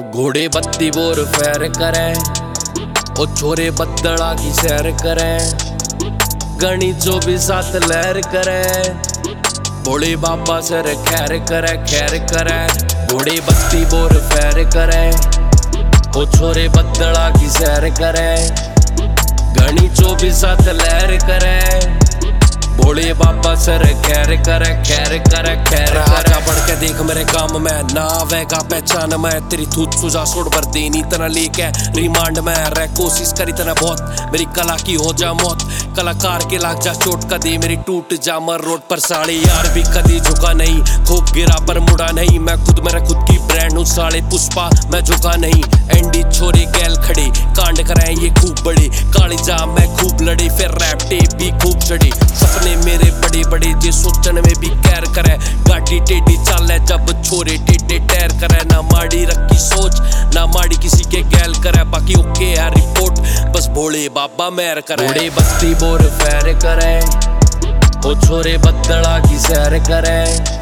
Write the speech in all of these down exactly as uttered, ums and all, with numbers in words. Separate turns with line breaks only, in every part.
घोड़े बत्ती bore fair करें, ओ छोरे बदला की सैर करें, गणी जो भी साथ लहर करें, भोले बाबा सर खैर करे खैर करे। घोड़े बत्ती बोर फैर करें, ओ छोरे बदला की सैर करें, गणी जो भी साथ लहर करें, भोले बाबा सर खैर करे खैर करे खैर करे। बढ़ के देख मेरे काम में ना आवेगा पहचान में, तेरी थूत सुझा छोड़ पर देनी तना लेके रिमांड में रह, कोशिश करी तना बहुत मेरी कला की हो जा मौत, कलाकार के लाग जा चोट कदी मेरी टूट जा मर रोड पर साड़ी यार भी कदी झुका नहीं, खूब गिरा पर मुड़ा नहीं, मैं खुद मेरा खुद की ब्रांड हूँ साले पुष्पा मैं झुका नहीं। एंडी छोरे गैल खड़े कांड कराए ये खूब बड़े, काली जा मैं खूब लड़ी फिर रैप टेप भी खूब चढ़ी, सपने मेरे बड़े बड़े जे सोचन में भी कैर करे, गाड़ी टेढ़ी चाले जब छोरे टेढ़े टैर करे, ना माड़ी रखी सोच ना माड़ी किसी के गैल करे, बाकी ओके है रिपोर्ट बस भोले बाबा मैर करे। घोड़े बत्ती बोर फैर करे, ओ छोरे बदला की सैर करे,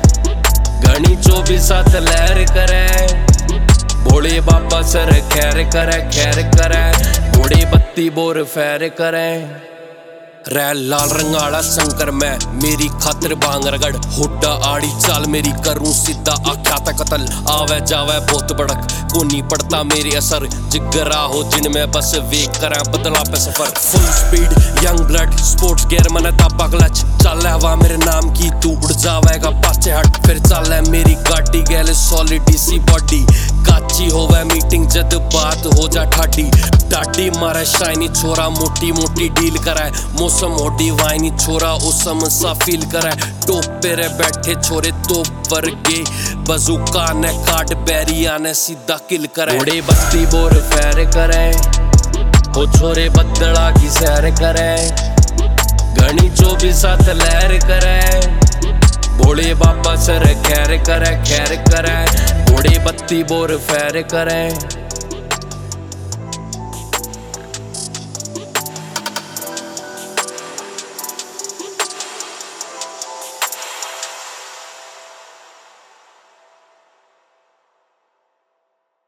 गणी जो भी साथ लहर करे, भोले बाबा सर खैर करे खैर करे। घोड़े बत्ती बोर फैर करे, रैल लाल रंगाड़ा शंकर में मेरी खातिर भांग रगड़, हुड्डा आड़ी चाल मेरी करूं सीधा आख्याता कतल, आवे जावे बहुत बड़क को नहीं पड़ता मेरे असर, जिगरा हो जिनमें बस वेक करें बदला पे सफर, full speed young blood sports gear मन तापा क्लच, चल हवा मेरे नाम की तू उड़ जावेगा पाछे हट, फिर चल है मेरी गाड़ी गैल सॉलिड सी बॉडी, काची होवे मीटिंग जद बात हो जा ठाडी, डाडी मारे शाइनी छोरा मोटी मोटी डील कराए, मौसम होडी वाइनी छोरा उसम सा फील कराए, टोप पे रे बैठे छोरे तोप वर्गे बजूका ने काट बैरिया ने सीधा किल कराए। घोड़े बत्ती बोर फैर करे, ओ छोरे बदला की सैर करे, गणी जो भी साथ लहर करे, भोले बाबा सर खैर करे खैर करे। घोड़े बत्ती बोर फैर करे।